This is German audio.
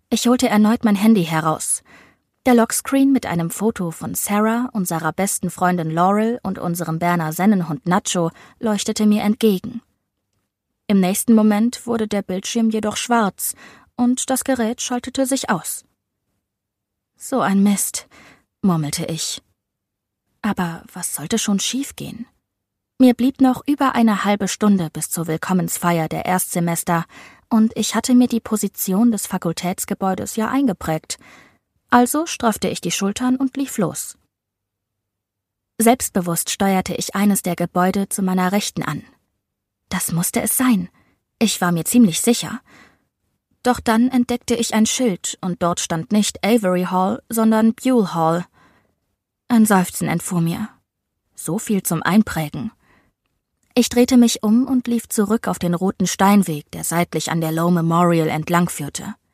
Ich holte erneut mein Handy heraus. Der Lockscreen mit einem Foto von Sarah, unserer besten Freundin Laurel und unserem Berner Sennenhund Nacho leuchtete mir entgegen. Im nächsten Moment wurde der Bildschirm jedoch schwarz und das Gerät schaltete sich aus. »So ein Mist«, murmelte ich. Aber was sollte schon schiefgehen? Mir blieb noch über eine halbe Stunde bis zur Willkommensfeier der Erstsemester und ich hatte mir die Position des Fakultätsgebäudes ja eingeprägt. Also straffte ich die Schultern und lief los. Selbstbewusst steuerte ich eines der Gebäude zu meiner Rechten an. Das musste es sein. Ich war mir ziemlich sicher. Doch dann entdeckte ich ein Schild und dort stand nicht Avery Hall, sondern Buell Hall. Ein Seufzen entfuhr mir. So viel zum Einprägen. Ich drehte mich um und lief zurück auf den roten Steinweg, der seitlich an der Low Memorial entlang führte.